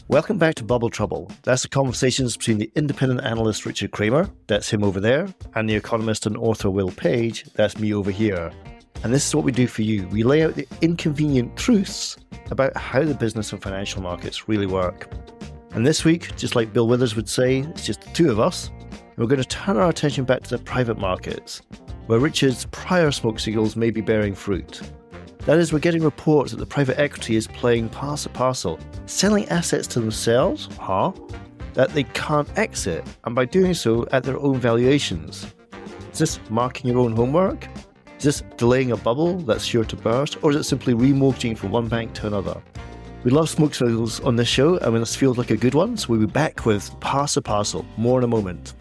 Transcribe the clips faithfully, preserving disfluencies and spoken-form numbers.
Welcome back to Bubble Trouble. That's the conversations between the independent analyst Richard Kramer, that's him over there, and the economist and author Will Page, that's me over here. And this is what we do for you. We lay out the inconvenient truths about how the business and financial markets really work. And this week, just like Bill Withers would say, it's just the two of us. And we're going to turn our attention back to the private markets, where Richard's prior smoke signals may be bearing fruit. That is, we're getting reports that the private equity is playing pass a parcel, selling assets to themselves, huh? That they can't exit, and by doing so, at their own valuations. Is this marking your own homework? Is this delaying a bubble that's sure to burst, or is it simply remortgaging from one bank to another? We love smoke signals on this show, and this feels like a good one, so we'll be back with Pass a Parcel. More in a moment.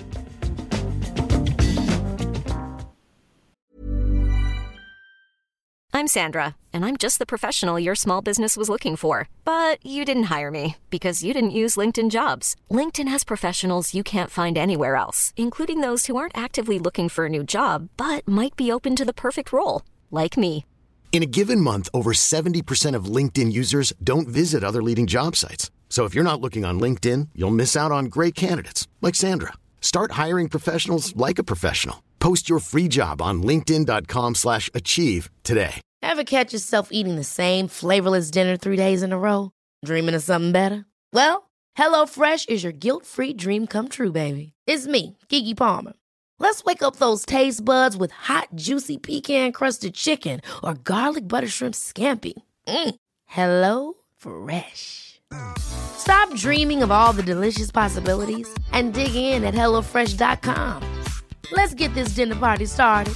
I'm Sandra, and I'm just the professional your small business was looking for. But you didn't hire me because you didn't use LinkedIn Jobs. LinkedIn has professionals you can't find anywhere else, including those who aren't actively looking for a new job, but might be open to the perfect role, like me. In a given month, over seventy percent of LinkedIn users don't visit other leading job sites. So if you're not looking on LinkedIn, you'll miss out on great candidates like Sandra. Start hiring professionals like a professional. Post your free job on linkedin.com slash achieve today. Ever catch yourself eating the same flavorless dinner three days in a row? Dreaming of something better? Well, HelloFresh is your guilt-free dream come true, baby. It's me, Keke Palmer. Let's wake up those taste buds with hot, juicy pecan-crusted chicken or garlic butter shrimp scampi. Mm. Hello Fresh. Stop dreaming of all the delicious possibilities and dig in at hello fresh dot com. Let's get this dinner party started.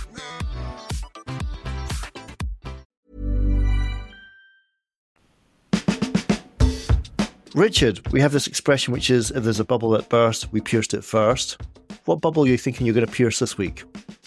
Richard, we have this expression which is, if there's a bubble that bursts, we pierced it first. What bubble are you thinking you're going to pierce this week?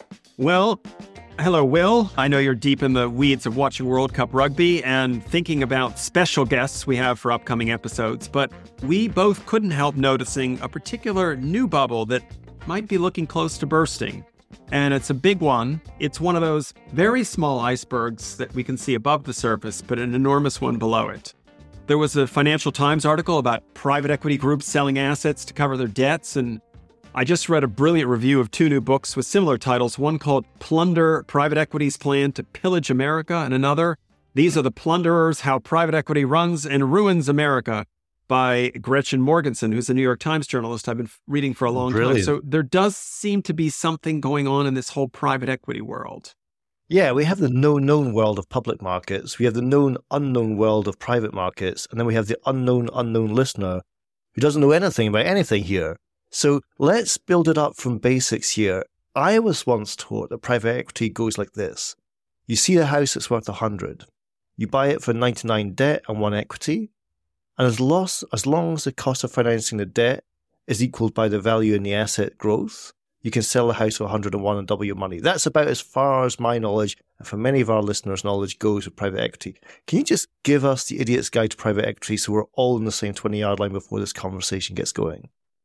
Well, hello, Will. I know you're deep in the weeds of watching World Cup rugby and thinking about special guests we have for upcoming episodes, but we both couldn't help noticing a particular new bubble that might be looking close to bursting. And it's a big one. It's one of those very small icebergs that we can see above the surface, but an enormous one below it. There was a Financial Times article about private equity groups selling assets to cover their debts, and I just read a brilliant review of two new books with similar titles, one called Plunder, Private Equity's Plan to Pillage America, and another, These Are the Plunderers, How Private Equity Runs and Ruins America, by Gretchen Morgenson, who's a New York Times journalist I've been reading for a long Brilliant. time. So there does seem to be something going on in this whole private equity world. Yeah, we have the known-known world of public markets, we have the known-unknown world of private markets, and then we have the unknown-unknown listener who doesn't know anything about anything here. So let's build it up from basics here. I was once taught that private equity goes like this. You see a house that's worth one hundred. You buy it for ninety-nine debt and one equity, and as, loss, as long as the cost of financing the debt is equaled by the value in the asset growth, you can sell the house for one hundred and one and double your money. That's about as far as my knowledge, and for many of our listeners' knowledge, goes with private equity. Can you just give us the idiot's guide to private equity so we're all in the same twenty-yard line before this conversation gets going?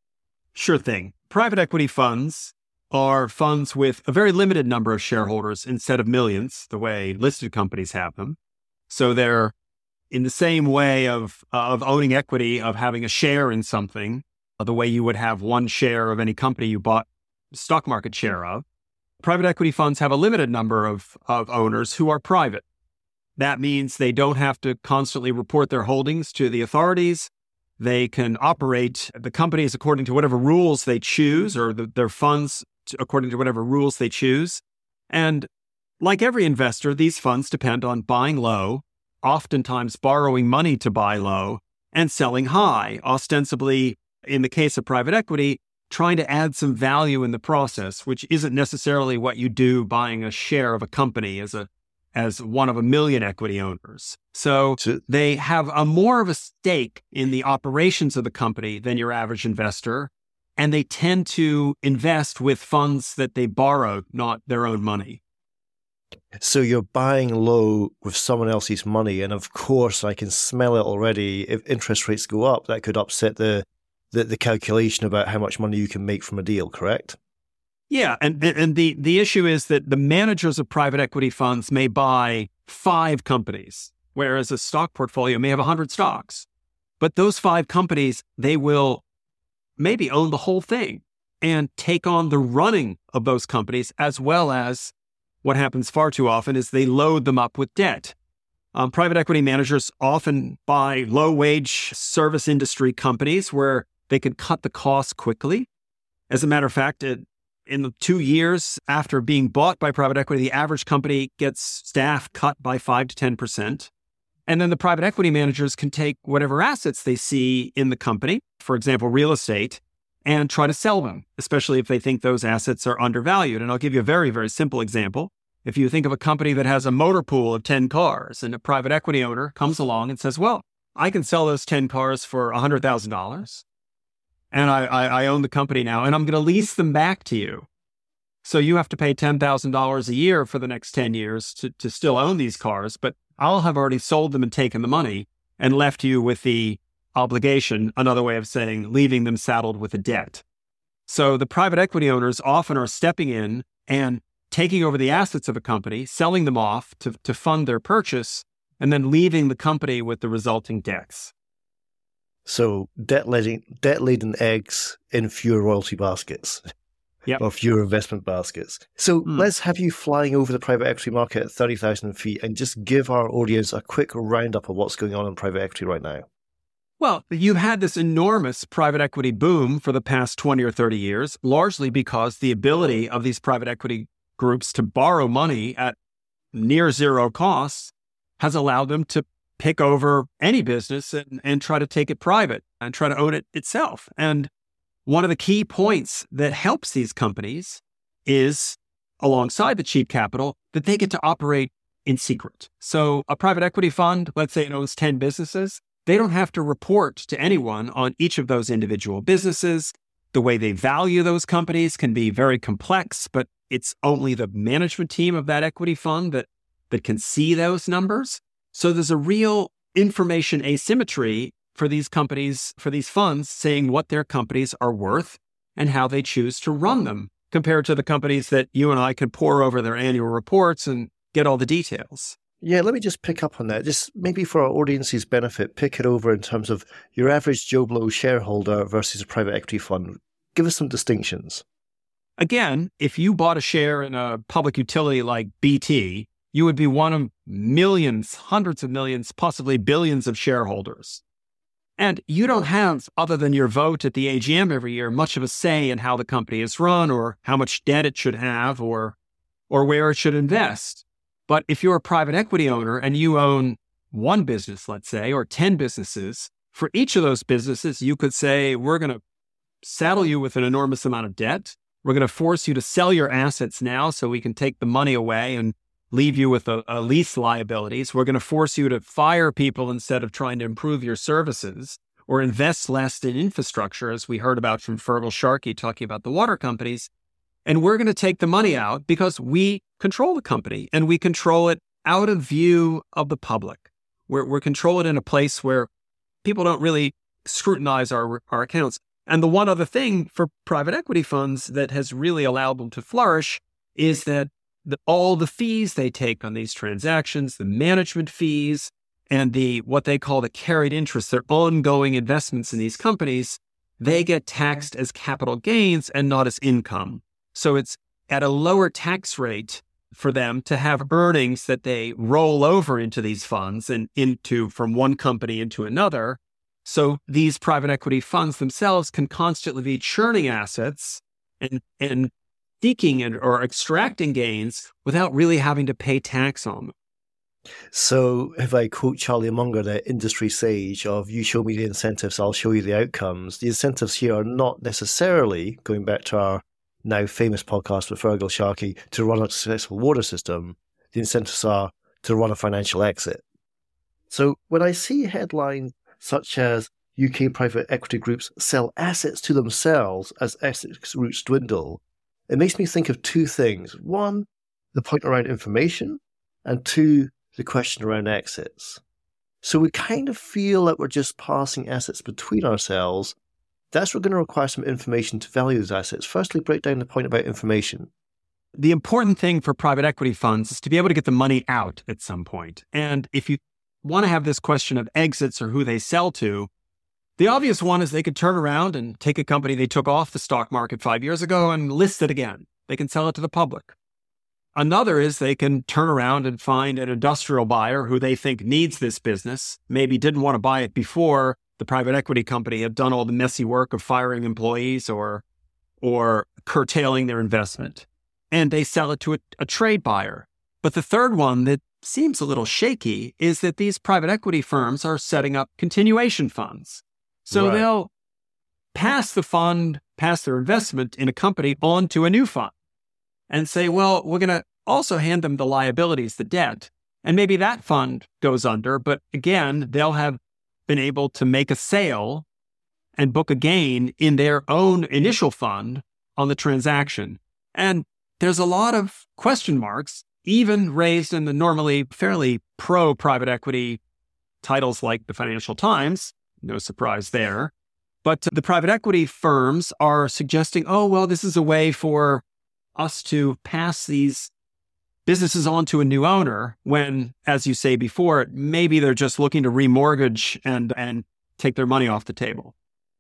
Sure thing. Private equity funds are funds with a very limited number of shareholders instead of millions, the way listed companies have them. So they're in the same way of, of owning equity, of having a share in something, the way you would have one share of any company you bought stock market share of. Private equity funds have a limited number of, of owners who are private. That means they don't have to constantly report their holdings to the authorities. They can operate the companies according to whatever rules they choose, or the, their funds to, according to whatever rules they choose. And like every investor, these funds depend on buying low, oftentimes borrowing money to buy low, and selling high, ostensibly, in the case of private equity, trying to add some value in the process, which isn't necessarily what you do buying a share of a company as a as one of a million equity owners. So they have a more of a stake in the operations of the company than your average investor, and they tend to invest with funds that they borrowed, not their own money. So you're buying low with someone else's money, and of course I can smell it already. If interest rates go up, that could upset the the, the calculation about how much money you can make from a deal, correct? Yeah, and and the, the issue is that the managers of private equity funds may buy five companies, whereas a stock portfolio may have one hundred stocks. But those five companies, they will maybe own the whole thing and take on the running of those companies, as well as what happens far too often is they load them up with debt. Um, private equity managers often buy low-wage service industry companies where they can cut the costs quickly. As a matter of fact, it, in the two years after being bought by private equity, the average company gets staff cut by five to ten percent. And then the private equity managers can take whatever assets they see in the company, for example, real estate, and try to sell them, especially if they think those assets are undervalued. And I'll give you a very, very simple example. If you think of a company that has a motor pool of ten cars and a private equity owner comes along and says, well, I can sell those ten cars for one hundred thousand dollars and I, I, I own the company now and I'm going to lease them back to you. So you have to pay ten thousand dollars a year for the next ten years to, to still own these cars, but I'll have already sold them and taken the money and left you with the obligation, another way of saying leaving them saddled with a debt. So the private equity owners often are stepping in and taking over the assets of a company, selling them off to, to fund their purchase, and then leaving the company with the resulting debts. So debt-laden, debt-laden eggs in fewer royalty baskets. Yep. Or fewer investment baskets. So mm. let's have you flying over the private equity market at thirty thousand feet and just give our audience a quick roundup of what's going on in private equity right now. Well, you've had this enormous private equity boom for the past twenty or thirty years, largely because the ability of these private equity groups to borrow money at near zero costs has allowed them to pick over any business and, and try to take it private and try to own it itself. And one of the key points that helps these companies is, alongside the cheap capital, that they get to operate in secret. So a private equity fund, let's say it owns ten businesses, they don't have to report to anyone on each of those individual businesses. The way they value those companies can be very complex, but it's only the management team of that equity fund that, that can see those numbers. So there's a real information asymmetry for these companies, for these funds, saying what their companies are worth and how they choose to run them, compared to the companies that you and I could pore over their annual reports and get all the details. Yeah, let me just pick up on that. Just maybe for our audience's benefit, pick it over in terms of your average Joe Blow shareholder versus a private equity fund. Give us some distinctions. Again, if you bought a share in a public utility like B T, you would be one of millions, hundreds of millions, possibly billions of shareholders. And you don't have, other than your vote at the A G M every year, much of a say in how the company is run or how much debt it should have or, or where it should invest. But if you're a private equity owner and you own one business, let's say, or ten businesses, for each of those businesses, you could say, we're going to saddle you with an enormous amount of debt. We're going to force you to sell your assets now so we can take the money away and leave you with a, a lease liabilities. We're going to force you to fire people instead of trying to improve your services or invest less in infrastructure, as we heard about from Fergal Sharkey talking about the water companies. And we're going to take the money out because we control the company and we control it out of view of the public. We're, we're control it in a place where people don't really scrutinize our, our accounts. And the one other thing for private equity funds that has really allowed them to flourish is that The, all the fees they take on these transactions, the management fees, and the what they call the carried interest, their ongoing investments in these companies, they get taxed as capital gains and not as income. So it's at a lower tax rate for them to have earnings that they roll over into these funds and into from one company into another. So these private equity funds themselves can constantly be churning assets and and seeking and, or extracting gains without really having to pay tax on them. So if I quote Charlie Munger, the industry sage of you show me the incentives, I'll show you the outcomes. The incentives here are not necessarily, going back to our now famous podcast with Fergal Sharkey, to run a successful water system. The incentives are to run a financial exit. So when I see headlines such as U K private equity groups sell assets to themselves as exit routes dwindle, it makes me think of two things. One, the point around information, and two, the question around exits. So we kind of feel that we're just passing assets between ourselves. That's going to require some information to value those assets. Firstly, break down the point about information. The important thing for private equity funds is to be able to get the money out at some point. And if you want to have this question of exits or who they sell to, The obvious one is they could turn around and take a company they took off the stock market five years ago and list it again. They can sell it to the public. Another is they can turn around and find an industrial buyer who they think needs this business, maybe didn't want to buy it before the private equity company had done all the messy work of firing employees or, or curtailing their investment. And they sell it to a, a trade buyer. But the third one that seems a little shaky is that these private equity firms are setting up continuation funds. So right. They'll pass the fund, pass their investment in a company on to a new fund and say, well, we're going to also hand them the liabilities, the debt. And maybe that fund goes under, but again, they'll have been able to make a sale and book a gain in their own initial fund on the transaction. And there's a lot of question marks, even raised in the normally fairly pro-private equity titles like the Financial Times. No surprise there. But the private equity firms are suggesting, oh, well, this is a way for us to pass these businesses on to a new owner when, as you say before, maybe they're just looking to remortgage and, and take their money off the table.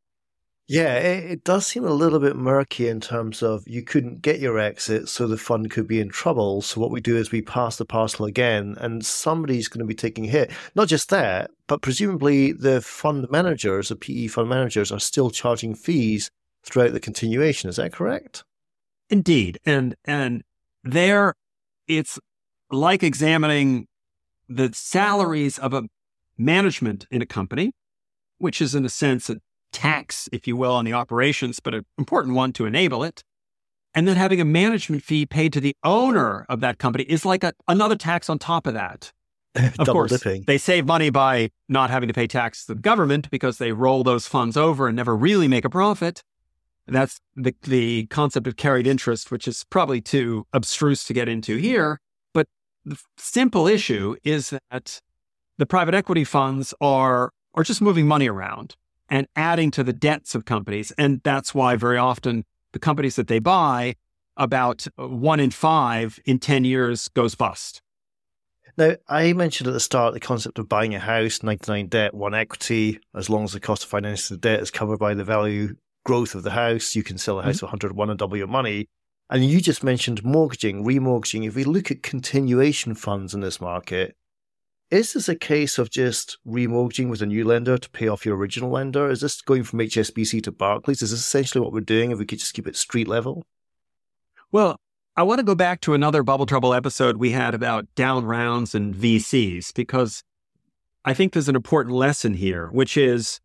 Yeah, it, it does seem a little bit murky in terms of you couldn't get your exit, so the fund could be in trouble. So what we do is we pass the parcel again, and somebody's going to be taking a hit. Not just that, but presumably the fund managers, the P E fund managers, are still charging fees throughout the continuation. Is that correct? Indeed. And and there, it's like examining the salaries of a management in a company, which is in a sense a tax, if you will, on the operations, but an important one to enable it. And then having a management fee paid to the owner of that company is like a, another tax on top of that. Of Double course, dipping. They save money by not having to pay tax to the government because they roll those funds over and never really make a profit. That's the, the concept of carried interest, which is probably too abstruse to get into here. But the simple issue is that the private equity funds are, are just moving money around and adding to the debts of companies. And that's why very often the companies that they buy, about one in five in ten years goes bust. Now, I mentioned at the start the concept of buying a house, ninety-nine debt, one equity. As long as the cost of financing the debt is covered by the value growth of the house, you can sell a house for mm-hmm. one hundred one and double your money. And you just mentioned mortgaging, remortgaging. If we look at continuation funds in this market, is this a case of just remortgaging with a new lender to pay off your original lender? Is this going from H S B C to Barclays? Is this essentially what we're doing if we could just keep it street level? Well, I want to go back to another Bubble Trouble episode we had about down rounds and V Cs, because I think there's an important lesson here, which is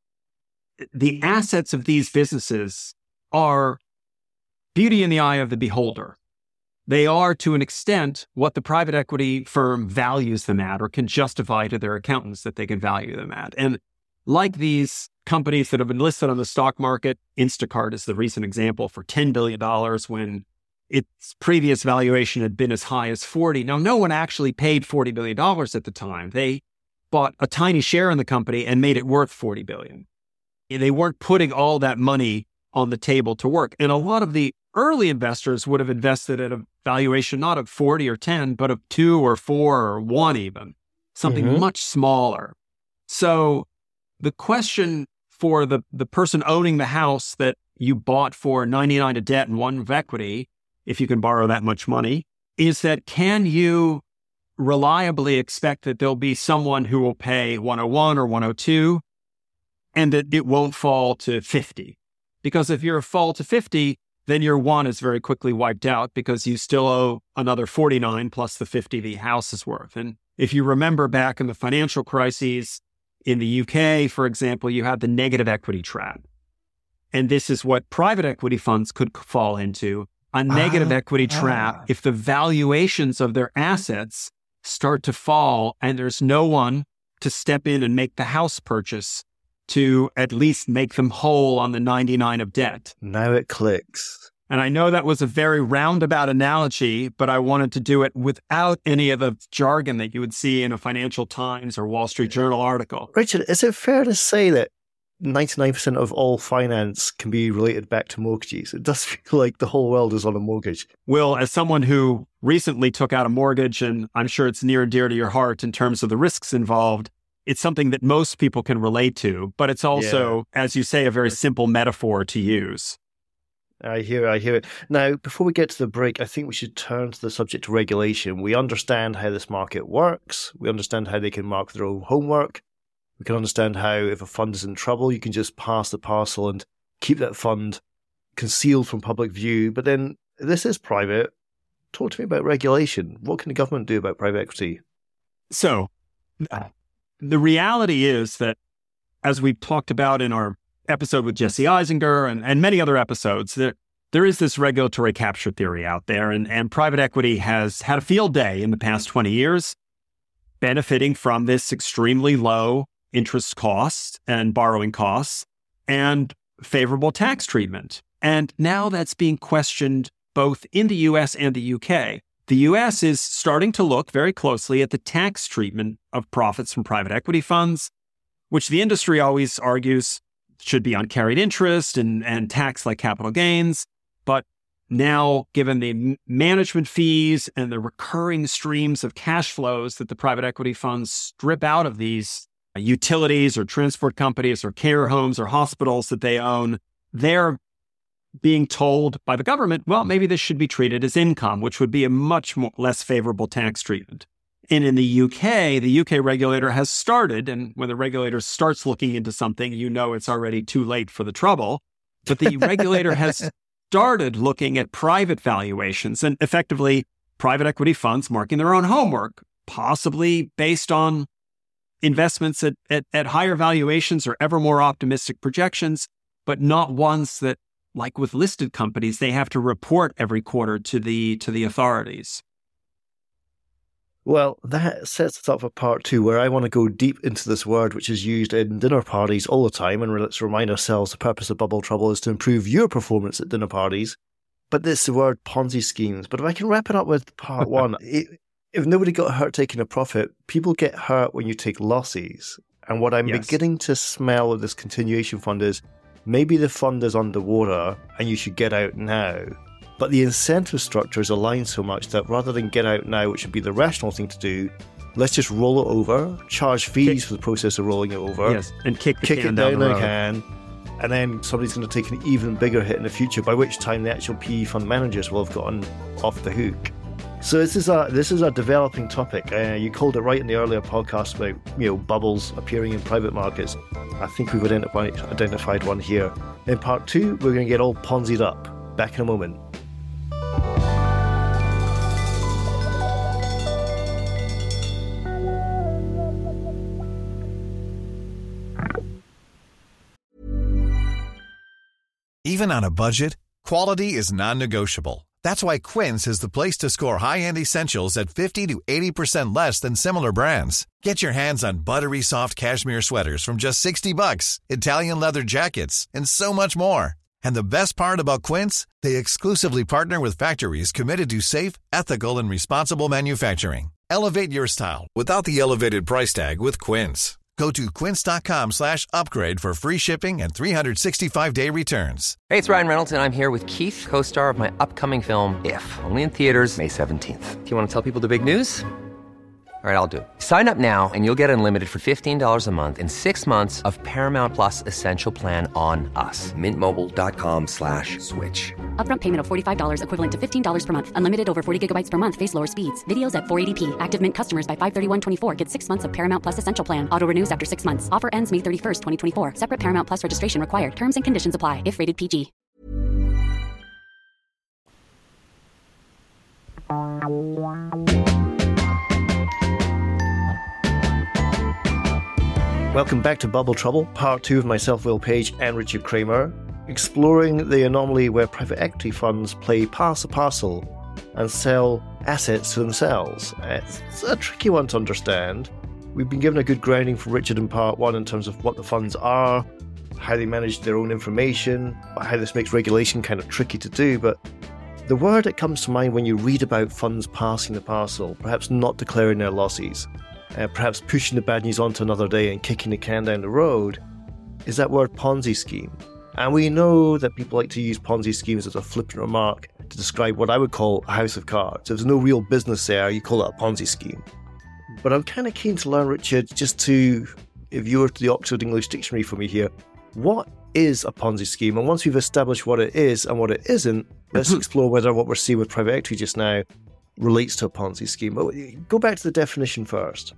the assets of these businesses are beauty in the eye of the beholder. They are, to an extent, what the private equity firm values them at or can justify to their accountants that they can value them at. And like these companies that have been listed on the stock market, Instacart is the recent example for ten billion dollars when its previous valuation had been as high as forty. Now, no one actually paid forty billion dollars at the time. They bought a tiny share in the company and made it worth forty billion dollars. They weren't putting all that money on the table to work. And a lot of the early investors would have invested at a valuation not of forty or ten, but of two or four or one even, something mm-hmm. much smaller. So the question for the, the person owning the house that you bought for ninety-nine of debt and one of equity, if you can borrow that much money, is that can you reliably expect that there'll be someone who will pay one oh one or one oh two and that it won't fall to fifty? Because if you're a fall to fifty, then your one is very quickly wiped out because you still owe another forty-nine plus the fifty the house is worth. And if you remember back in the financial crises in the U K, for example, you had the negative equity trap. And this is what private equity funds could fall into, a negative uh, equity trap uh. if the valuations of their assets start to fall and there's no one to step in and make the house purchase to at least make them whole on the ninety-nine of debt. Now it clicks. And I know that was a very roundabout analogy, but I wanted to do it without any of the jargon that you would see in a Financial Times or Wall Street Journal article. Richard, is it fair to say that ninety-nine percent of all finance can be related back to mortgages? It does feel like the whole world is on a mortgage. Will, as someone who recently took out a mortgage, and I'm sure it's near and dear to your heart in terms of the risks involved, it's something that most people can relate to, but it's also, yeah. as you say, a very simple metaphor to use. I hear I hear it. Now, before we get to the break, I think we should turn to the subject of regulation. We understand how this market works. We understand how they can mark their own homework. We can understand how if a fund is in trouble, you can just pass the parcel and keep that fund concealed from public view. But then this is private. Talk to me about regulation. What can the government do about private equity? So uh, the reality is that, as we've talked about in our episode with Jesse Eisinger and, and many other episodes, that there is this regulatory capture theory out there, and, and private equity has had a field day in the past twenty years, benefiting from this extremely low interest costs and borrowing costs and favorable tax treatment. And now that's being questioned both in the U S and the U K. The U S is starting to look very closely at the tax treatment of profits from private equity funds, which the industry always argues should be on carried interest and, and taxed like capital gains. But now, given the management fees and the recurring streams of cash flows that the private equity funds strip out of these utilities or transport companies or care homes or hospitals that they own, they're being told by the government, well, maybe this should be treated as income, which would be a much more, less favorable tax treatment. And in the U K, the U K regulator has started, and when the regulator starts looking into something, you know it's already too late for the trouble, but the regulator has started looking at private valuations and effectively private equity funds marking their own homework, possibly based on investments at, at, at higher valuations or ever more optimistic projections, but not ones that, like with listed companies, they have to report every quarter to the to the authorities. Well, that sets us up for part two, where I want to go deep into this word, which is used in dinner parties all the time. And let's remind ourselves the purpose of Bubble Trouble is to improve your performance at dinner parties. But it's the word Ponzi schemes. But if I can wrap it up with part one, it, if nobody got hurt taking a profit, people get hurt when you take losses. And what I'm yes. beginning to smell with this continuation fund is maybe the fund is underwater and you should get out now. But the incentive structure is aligned so much that rather than get out now, which would be the rational thing to do, let's just roll it over, charge fees kick, for the process of rolling it over. Yes, and kick the kick can it down, down the the can. And then somebody's going to take an even bigger hit in the future, by which time the actual P E fund managers will have gotten off the hook. So this is a this is a developing topic. Uh, you called it right in the earlier podcast about, you know, bubbles appearing in private markets. I think we've identified identified one here. In part two, we're going to get all Ponzi'd up. Back in a moment. Even on a budget, quality is non-negotiable. That's why Quince is the place to score high-end essentials at fifty to eighty percent less than similar brands. Get your hands on buttery soft cashmere sweaters from just sixty bucks, Italian leather jackets, and so much more. And the best part about Quince, they exclusively partner with factories committed to safe, ethical, and responsible manufacturing. Elevate your style without the elevated price tag with Quince. Go to quince.com slash upgrade for free shipping and three sixty-five day returns. Hey, it's Ryan Reynolds, and I'm here with Keith, co-star of my upcoming film, If, only in theaters May seventeenth. Do you want to tell people the big news? All right, I'll do it. Sign up now and you'll get unlimited for fifteen dollars a month and six months of Paramount Plus Essential Plan on us. Mint Mobile dot com slash switch. Upfront payment of forty-five dollars equivalent to fifteen dollars per month. Unlimited over forty gigabytes per month. Face lower speeds. Videos at four eighty p. Active Mint customers by five thirty-one twenty-four get six months of Paramount Plus Essential Plan. Auto renews after six months. Offer ends May thirty-first, twenty twenty-four. Separate Paramount Plus registration required. Terms and conditions apply if rated P G. Welcome back to Bubble Trouble, part two of myself, Will Page, and Richard Kramer, exploring the anomaly where private equity funds play pass a parcel and sell assets to themselves. It's a tricky one to understand. We've been given a good grounding from Richard in part one in terms of what the funds are, how they manage their own information, how this makes regulation kind of tricky to do, but the word that comes to mind when you read about funds passing the parcel, perhaps not declaring their losses, Uh, perhaps pushing the bad news on to another day and kicking the can down the road, is that word Ponzi scheme. And we know that people like to use Ponzi schemes as a flippant remark to describe what I would call a house of cards. If there's no real business there, you call it a Ponzi scheme. But I'm kind of keen to learn, Richard, just to, if you were to the Oxford English Dictionary for me here, what is a Ponzi scheme? And once we've established what it is and what it isn't, let's explore whether what we're seeing with private equity just now relates to a Ponzi scheme. But go back to the definition first.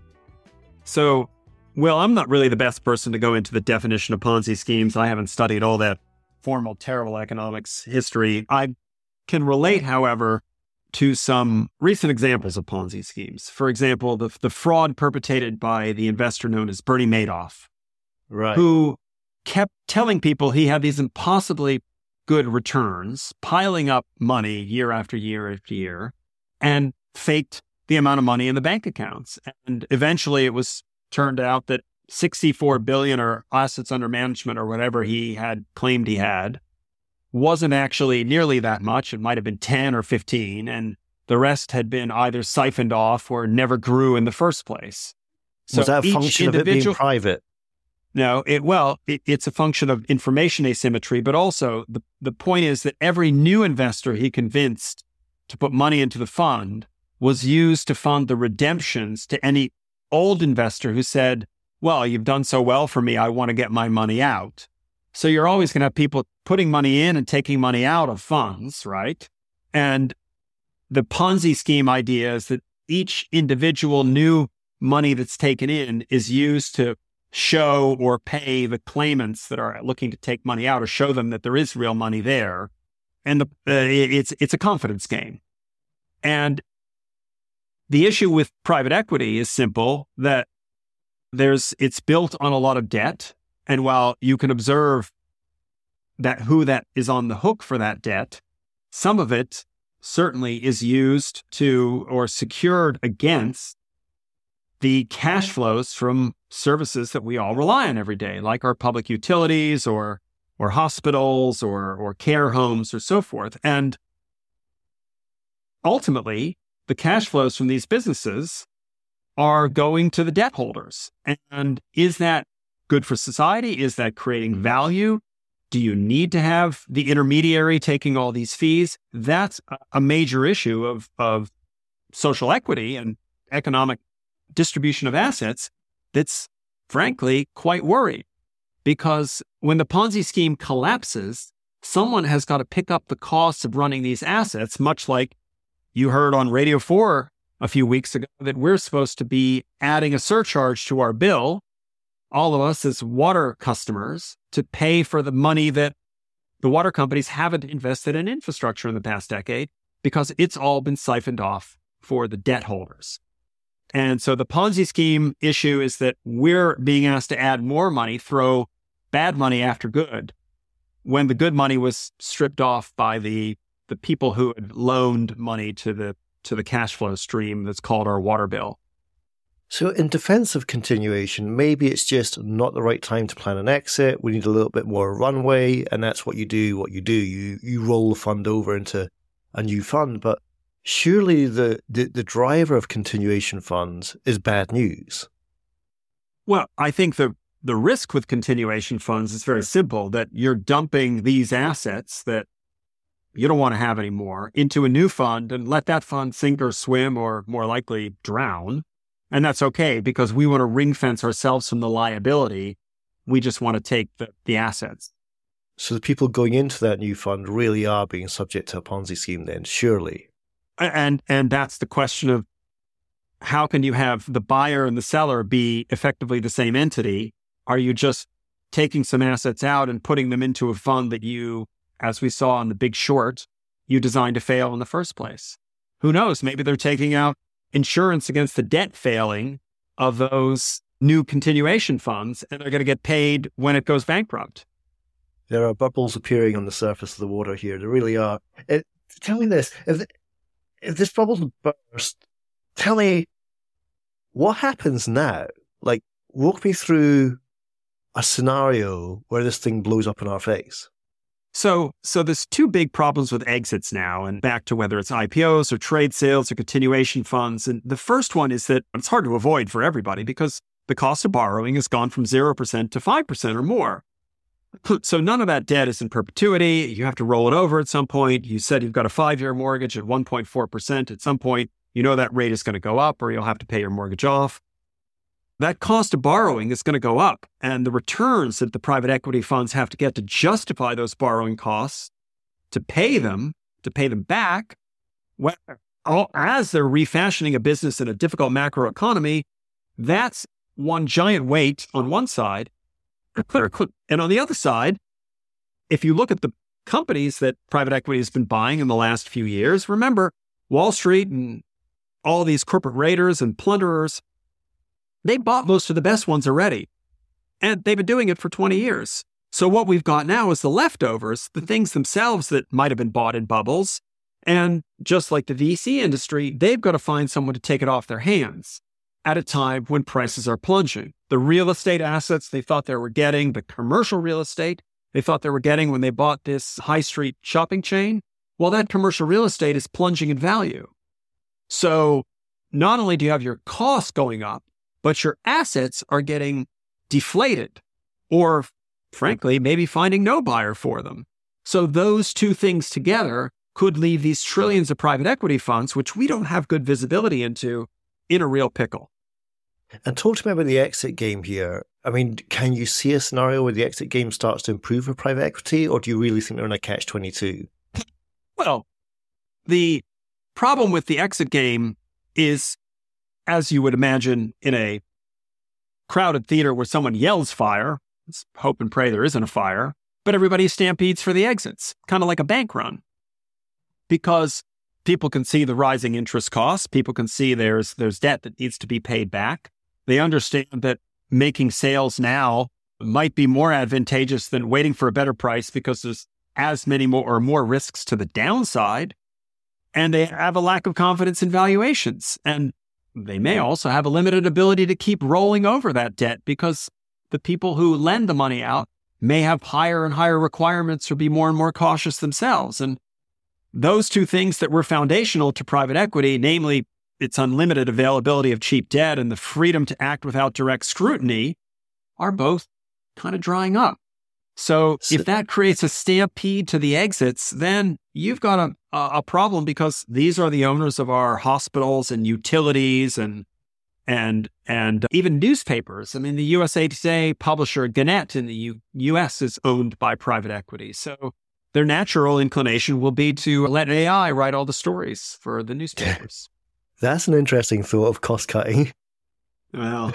So, well, I'm not really the best person to go into the definition of Ponzi schemes. I haven't studied all that formal, terrible economics history. I can relate, however, to some recent examples of Ponzi schemes. For example, the, the fraud perpetrated by the investor known as Bernie Madoff, right, who kept telling people he had these impossibly good returns, piling up money year after year after year, and faked the amount of money in the bank accounts. And eventually it was turned out that sixty-four billion dollars or assets under management or whatever he had claimed he had wasn't actually nearly that much. It might have been ten or fifteen, and the rest had been either siphoned off or never grew in the first place. So was that a function of it being private? No, it, well, it, it's a function of information asymmetry, but also the, the point is that every new investor he convinced to put money into the fund was used to fund the redemptions to any old investor who said, well, you've done so well for me, I want to get my money out. So you're always going to have people putting money in and taking money out of funds, right? And the Ponzi scheme idea is that each individual new money that's taken in is used to show or pay the claimants that are looking to take money out, or show them that there is real money there. And the, uh, it's it's a confidence game. And the issue with private equity is simple, that there's it's built on a lot of debt. And while you can observe that who that is on the hook for that debt, some of it certainly is used to or secured against the cash flows from services that we all rely on every day, like our public utilities or or hospitals or or care homes or so forth. And ultimately, the cash flows from these businesses are going to the debt holders. And is that good for society? Is that creating value? Do you need to have the intermediary taking all these fees? That's a major issue of, of social equity and economic distribution of assets that's frankly quite worried. Because when the Ponzi scheme collapses, someone has got to pick up the costs of running these assets, much like you heard on Radio four a few weeks ago that we're supposed to be adding a surcharge to our bill, all of us as water customers, to pay for the money that the water companies haven't invested in infrastructure in the past decade, because it's all been siphoned off for the debt holders. And so the Ponzi scheme issue is that we're being asked to add more money, throw bad money after good, when the good money was stripped off by the the people who had loaned money to the to the cash flow stream that's called our water bill. So in defense of continuation, maybe it's just not the right time to plan an exit. We need a little bit more runway, and that's what you do, what you do. You you roll the fund over into a new fund. But surely the, the, the driver of continuation funds is bad news. Well, I think the, the risk with continuation funds is very simple, that you're dumping these assets that you don't want to have anymore into a new fund and let that fund sink or swim or more likely drown. And that's okay, because we want to ring fence ourselves from the liability. We just want to take the, the assets. So the people going into that new fund really are being subject to a Ponzi scheme then, surely. And and that's the question of how can you have the buyer and the seller be effectively the same entity? Are you just taking some assets out and putting them into a fund that you, as we saw in The Big Short, you designed to fail in the first place? Who knows? Maybe they're taking out insurance against the debt failing of those new continuation funds, and they're going to get paid when it goes bankrupt. There are bubbles appearing on the surface of the water here. There really are. It, tell me this. If, if this bubble burst, tell me what happens now? Like, walk me through a scenario where this thing blows up in our face. So, so there's two big problems with exits now, and back to whether it's I P Os or trade sales or continuation funds. And the first one is that it's hard to avoid for everybody because the cost of borrowing has gone from zero percent to five percent or more. So none of that debt is in perpetuity. You have to roll it over at some point. You said you've got a five-year mortgage at one point four percent. At some point, You know that rate is going to go up or you'll have to pay your mortgage off. That cost of borrowing is going to go up. And the returns that the private equity funds have to get to justify those borrowing costs, to pay them, to pay them back, well, as they're refashioning a business in a difficult macroeconomy, that's one giant weight on one side. And on the other side, if you look at the companies that private equity has been buying in the last few years, remember, Wall Street and all these corporate raiders and plunderers, they bought most of the best ones already. And they've been doing it for twenty years. So what we've got now is the leftovers, the things themselves that might have been bought in bubbles. And just like the V C industry, they've got to find someone to take it off their hands at a time when prices are plunging. The real estate assets they thought they were getting, the commercial real estate they thought they were getting when they bought this high street shopping chain, well, that commercial real estate is plunging in value. So not only do you have your costs going up, but your assets are getting deflated or, frankly, maybe finding no buyer for them. So those two things together could leave these trillions of private equity funds, which we don't have good visibility into, in a real pickle. And talk to me about the exit game here. I mean, can you see a scenario where the exit game starts to improve for private equity, or do you really think they're in a catch twenty-two? Well, the problem with the exit game is, as you would imagine in a crowded theater where someone yells fire, let's hope and pray there isn't a fire, but everybody stampedes for the exits, kind of like a bank run. Because people can see the rising interest costs, people can see there's there's debt that needs to be paid back. They understand that making sales now might be more advantageous than waiting for a better price because there's as many more or more risks to the downside. And they have a lack of confidence in valuations. And they may also have a limited ability to keep rolling over that debt because the people who lend the money out may have higher and higher requirements or be more and more cautious themselves. And those two things that were foundational to private equity, namely its unlimited availability of cheap debt and the freedom to act without direct scrutiny, are both kind of drying up. So, so if that creates a stampede to the exits, then you've got a, a problem because these are the owners of our hospitals and utilities and and and even newspapers. I mean, the U S A Today publisher Gannett in the U- U.S. is owned by private equity. So their natural inclination will be to let A I write all the stories for the newspapers. That's an interesting thought of cost cutting. Well,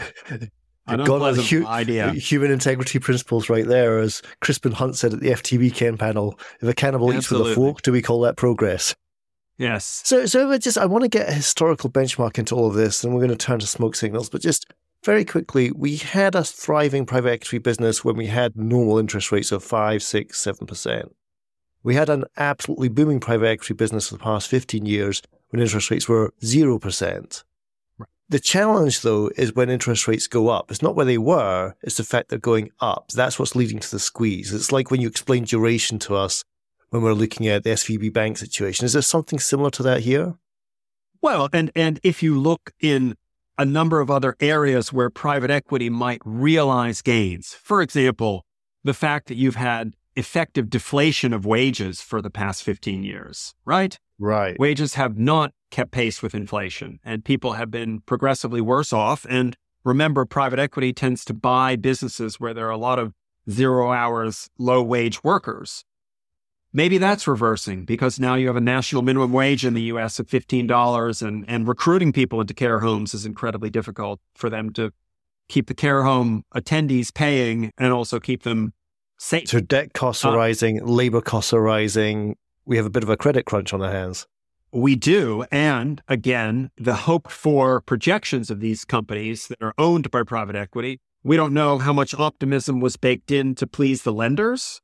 an God, unpleasant hu- idea. Human integrity principles right there. As Crispin Hunt said at the F T weekend panel, if a cannibal Absolutely. eats with a fork, do we call that progress? Yes. So, so I just I want to get a historical benchmark into all of this, and we're going to turn to smoke signals. But just very quickly, we had a thriving private equity business when we had normal interest rates of five, six, seven percent. We had an absolutely booming private equity business for the past fifteen years when interest rates were zero percent. Right. The challenge, though, is when interest rates go up. It's not where they were, it's the fact they're going up. That's what's leading to the squeeze. It's like when you explain duration to us when we're looking at the S V B bank situation. Is there something similar to that here? Well, and, and if you look in a number of other areas where private equity might realize gains, for example, the fact that you've had effective deflation of wages for the past fifteen years, right? Right. Wages have not kept pace with inflation and people have been progressively worse off. And remember, private equity tends to buy businesses where there are a lot of zero hours, low wage workers. Maybe that's reversing because now you have a national minimum wage in the U S of fifteen dollars and, and recruiting people into care homes is incredibly difficult for them to keep the care home attendees paying and also keep them safe. So debt costs are uh, rising, labor costs are rising. We have a bit of a credit crunch on our hands. We do. And again, the hope for projections of these companies that are owned by private equity, we don't know how much optimism was baked in to please the lenders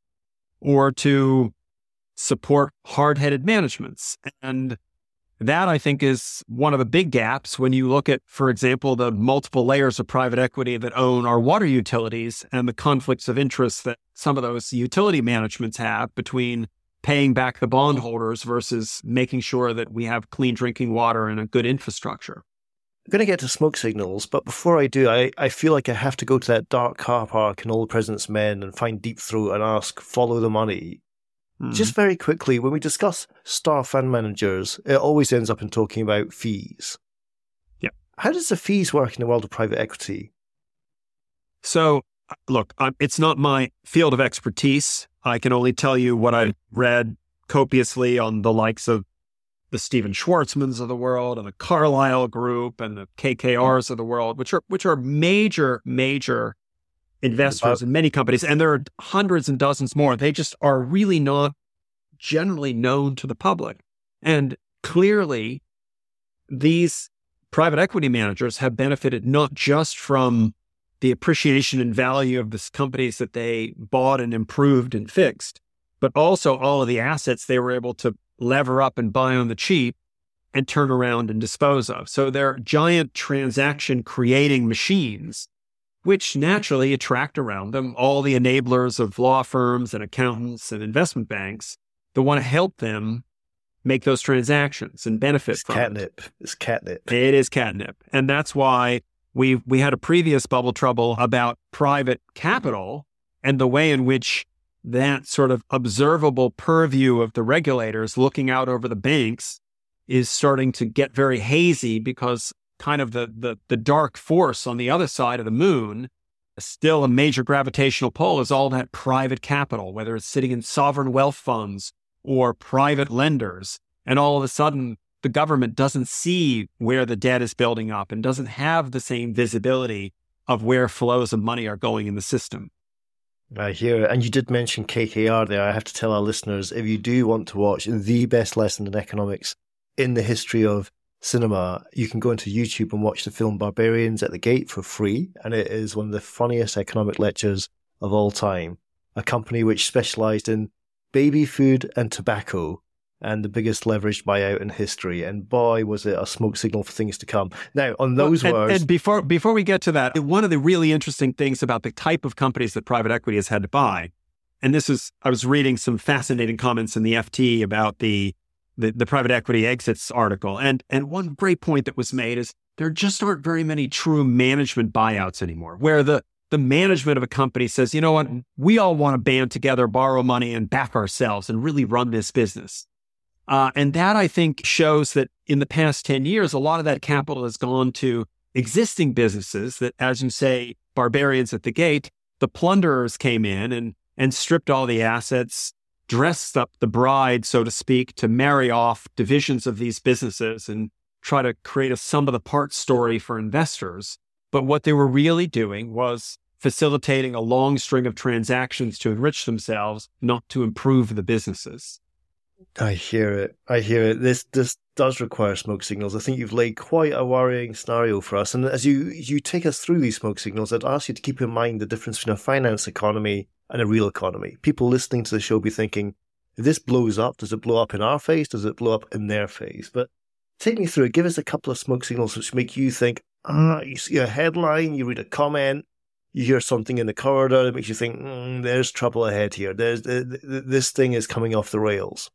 or to support hard-headed managements. And that, I think, is one of the big gaps when you look at, for example, the multiple layers of private equity that own our water utilities and the conflicts of interest that some of those utility managements have between paying back the bondholders versus making sure that we have clean drinking water and a good infrastructure. I'm going to get to smoke signals, but before I do, I, I feel like I have to go to that dark car park in All the President's Men and find Deep Throat and ask, follow the money. Mm. Just very quickly, when we discuss star fund managers, it always ends up in talking about fees. Yeah. How does the fees work in the world of private equity? So, look, I'm, it's not my field of expertise. I can only tell you what I've read copiously on the likes of the Stephen Schwartzmans of the world and the Carlyle Group and the K K Rs of the world, which are which are major, major investors in many companies. And there are hundreds and dozens more. They just are really not generally known to the public. And clearly, these private equity managers have benefited not just from the appreciation and value of the companies that they bought and improved and fixed, but also all of the assets they were able to lever up and buy on the cheap and turn around and dispose of. So they're giant transaction creating machines, which naturally attract around them all the enablers of law firms and accountants and investment banks that want to help them make those transactions and benefit it's from catnip. it. It's catnip. It is catnip. And that's why we we had a previous Bubble Trouble about private capital and the way in which that sort of observable purview of the regulators looking out over the banks is starting to get very hazy because kind of the, the, the dark force on the other side of the moon, still a major gravitational pull, is all that private capital, whether it's sitting in sovereign wealth funds or private lenders. And all of a sudden, the government doesn't see where the debt is building up and doesn't have the same visibility of where flows of money are going in the system. I hear it. And you did mention K K R there. I have to tell our listeners, if you do want to watch the best lesson in economics in the history of cinema, you can go into YouTube and watch the film Barbarians at the Gate for free. And it is one of the funniest economic lectures of all time. A company which specialized in baby food and tobacco, and the biggest leveraged buyout in history. And boy, was it a smoke signal for things to come. Now, on those well, and, words... And before, before we get to that, one of the really interesting things about the type of companies that private equity has had to buy, and this is, I was reading some fascinating comments in the F T about the, the, the private equity exits article. And, and one great point that was made is there just aren't very many true management buyouts anymore, where the, the management of a company says, you know what, we all want to band together, borrow money, and back ourselves and really run this business. Uh, and that, I think, shows that in the past ten years, a lot of that capital has gone to existing businesses that, as you say, Barbarians at the Gate, the plunderers came in and, and stripped all the assets, dressed up the bride, so to speak, to marry off divisions of these businesses and try to create a sum of the parts story for investors. But what they were really doing was facilitating a long string of transactions to enrich themselves, not to improve the businesses. I hear it. I hear it. This this does require smoke signals. I think you've laid quite a worrying scenario for us. And as you you take us through these smoke signals, I'd ask you to keep in mind the difference between a finance economy and a real economy. People listening to the show be thinking, if this blows up, does it blow up in our face? Does it blow up in their face? But take me through it. Give us a couple of smoke signals which make you think, ah, you see a headline, you read a comment, you hear something in the corridor that makes you think, mm, there's trouble ahead here. There's this thing is coming off the rails.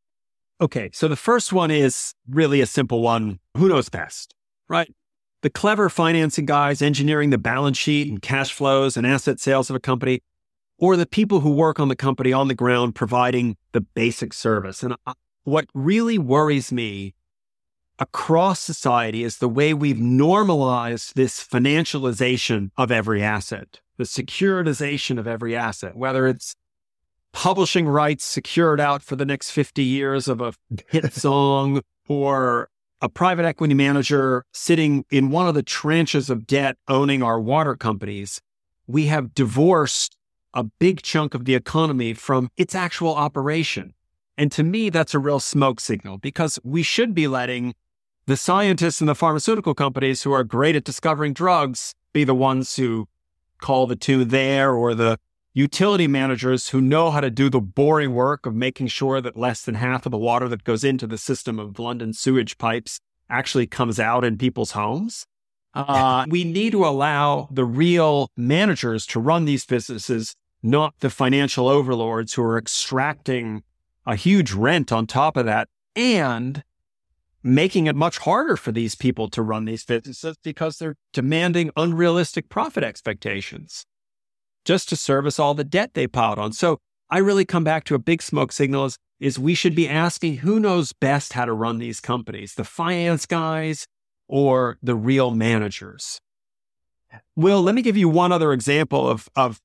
Okay, so the first one is really a simple one. Who knows best, right? The clever financing guys engineering the balance sheet and cash flows and asset sales of a company, or the people who work on the company on the ground providing the basic service. And what really worries me across society is the way we've normalized this financialization of every asset, the securitization of every asset, whether it's publishing rights secured out for the next fifty years of a hit song, or a private equity manager sitting in one of the tranches of debt owning our water companies. We have divorced a big chunk of the economy from its actual operation. And to me, that's a real smoke signal, because we should be letting the scientists and the pharmaceutical companies who are great at discovering drugs be the ones who call the tune there, or the utility managers who know how to do the boring work of making sure that less than half of the water that goes into the system of London sewage pipes actually comes out in people's homes. Uh, we need to allow the real managers to run these businesses, not the financial overlords who are extracting a huge rent on top of that and making it much harder for these people to run these businesses because they're demanding unrealistic profit expectations just to service all the debt they piled on. So I really come back to a big smoke signal is, is we should be asking who knows best how to run these companies, the finance guys or the real managers. Will, let me give you one other example of, of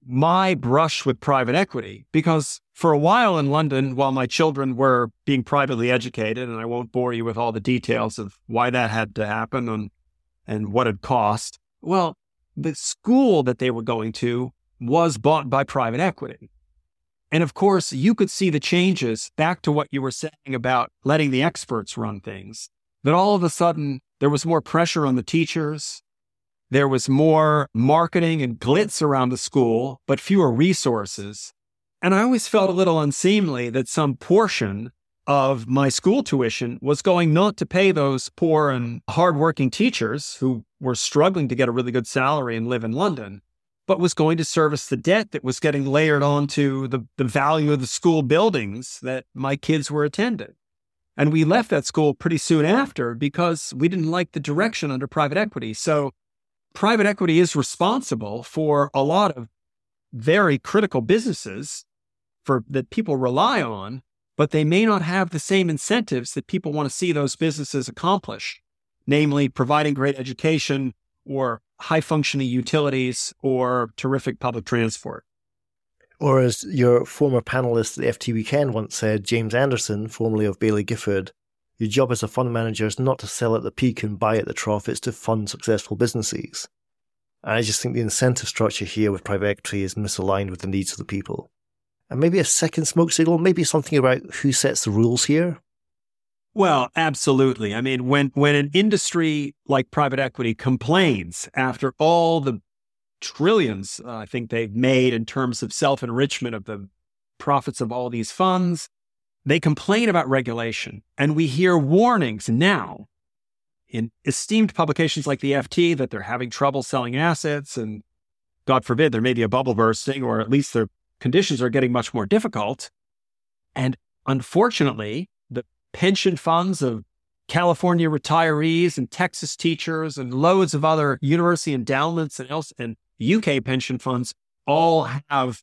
my brush with private equity, because for a while in London, while my children were being privately educated, and I won't bore you with all the details of why that had to happen and, and what it cost, well, the school that they were going to was bought by private equity. And of course, you could see the changes back to what you were saying about letting the experts run things, that all of a sudden there was more pressure on the teachers. There was more marketing and glitz around the school, but fewer resources. And I always felt a little unseemly that some portion of my school tuition was going not to pay those poor and hardworking teachers who were struggling to get a really good salary and live in London, but was going to service the debt that was getting layered onto the, the value of the school buildings that my kids were attending. And we left that school pretty soon after because we didn't like the direction under private equity. So private equity is responsible for a lot of very critical businesses for that people rely on, but they may not have the same incentives that people want to see those businesses accomplish, namely providing great education or high-functioning utilities or terrific public transport. Or as your former panelist at F T Weekend once said, James Anderson, formerly of Baillie Gifford, your job as a fund manager is not to sell at the peak and buy at the trough, it's to fund successful businesses. And I just think the incentive structure here with private equity is misaligned with the needs of the people. And maybe a second smoke signal, maybe something about who sets the rules here? Well, absolutely. I mean, when, when an industry like private equity complains after all the trillions, uh, I think they've made in terms of self-enrichment of the profits of all these funds, they complain about regulation. And we hear warnings now in esteemed publications like the F T that they're having trouble selling assets and, God forbid, there may be a bubble bursting, or at least their conditions are getting much more difficult. And unfortunately, the pension funds of California retirees and Texas teachers and loads of other university endowments and else and U K pension funds all have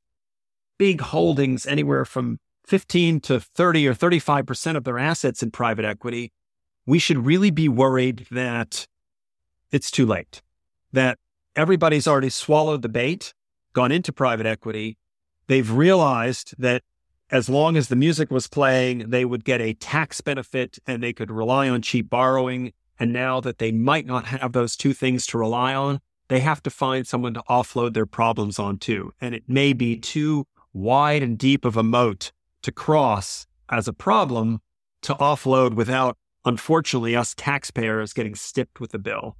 big holdings anywhere from fifteen to thirty or thirty-five percent of their assets in private equity. We should really be worried that it's too late, that everybody's already swallowed the bait, gone into private equity. They've realized that as long as the music was playing, they would get a tax benefit and they could rely on cheap borrowing. And now that they might not have those two things to rely on, they have to find someone to offload their problems onto. And it may be too wide and deep of a moat to cross as a problem to offload without, unfortunately, us taxpayers getting stipped with the bill.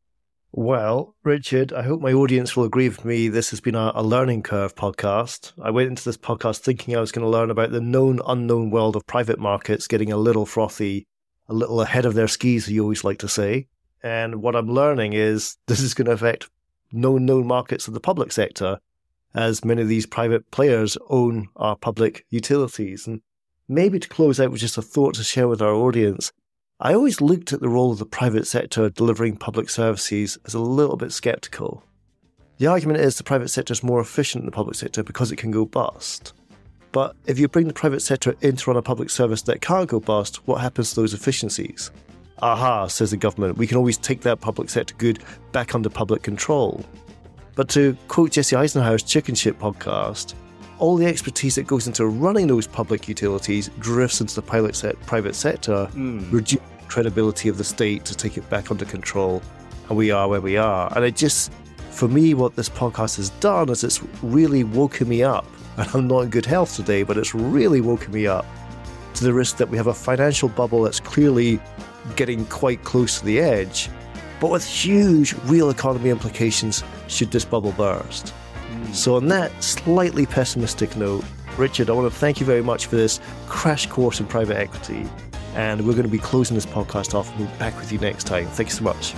Well, Richard, I hope my audience will agree with me. This has been a, a learning curve podcast. I went into this podcast thinking I was going to learn about the known, unknown world of private markets, getting a little frothy, a little ahead of their skis, as you always like to say. And what I'm learning is this is going to affect known, known markets of the public sector, as many of these private players own our public utilities. And maybe to close out with just a thought to share with our audience, I always looked at the role of the private sector delivering public services as a little bit sceptical. The argument is the private sector is more efficient than the public sector because it can go bust. But if you bring the private sector in to run a public service that can't go bust, what happens to those efficiencies? Aha, says the government, we can always take that public sector good back under public control. But to quote Jesse Eisenhower's Chicken Shit podcast, all the expertise that goes into running those public utilities drifts into the private sector, mm. reducing the credibility of the state to take it back under control. And we are where we are. And it just, for me, what this podcast has done is it's really woken me up. And I'm not in good health today, but it's really woken me up to the risk that we have a financial bubble that's clearly getting quite close to the edge, but with huge real economy implications should this bubble burst. Mm. So on that slightly pessimistic note, Richard, I want to thank you very much for this crash course in private equity, and we're going to be closing this podcast off and we'll be back with you next time. Thank you so much.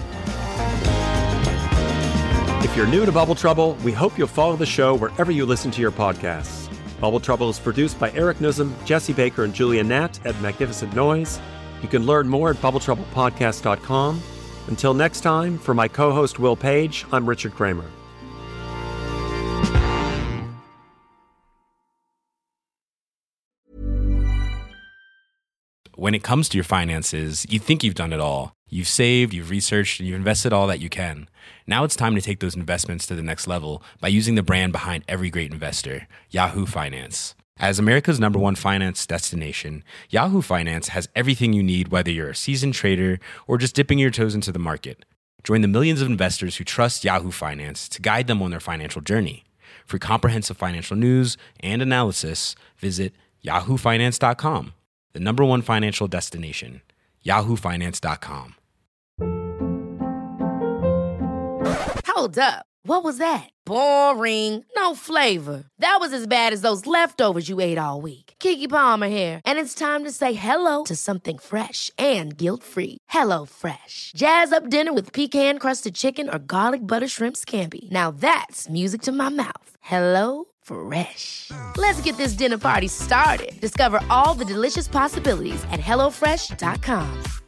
If you're new to Bubble Trouble, we hope you'll follow the show wherever you listen to your podcasts. Bubble Trouble is produced by Eric Nuzum, Jesse Baker, and Julia Natt at Magnificent Noise. You can learn more at bubble trouble podcast dot com. Until next time, for my co-host Will Page, I'm Richard Kramer. when it comes to your finances, you think you've done it all. You've saved, you've researched, and you've invested all that you can. Now it's time to take those investments to the next level by using the brand behind every great investor, Yahoo Finance. As America's number one finance destination, Yahoo Finance has everything you need, whether you're a seasoned trader or just dipping your toes into the market. Join the millions of investors who trust Yahoo Finance to guide them on their financial journey. For comprehensive financial news and analysis, visit yahoo finance dot com, the number one financial destination, yahoo finance dot com. Hold up. What was that? Boring. No flavor. That was as bad as those leftovers you ate all week. Keke Palmer here, and it's time to say hello to something fresh and guilt-free. Hello Fresh. Jazz up dinner with pecan-crusted chicken or garlic butter shrimp scampi. Now that's music to my mouth. Hello Fresh. Let's get this dinner party started. Discover all the delicious possibilities at hello fresh dot com.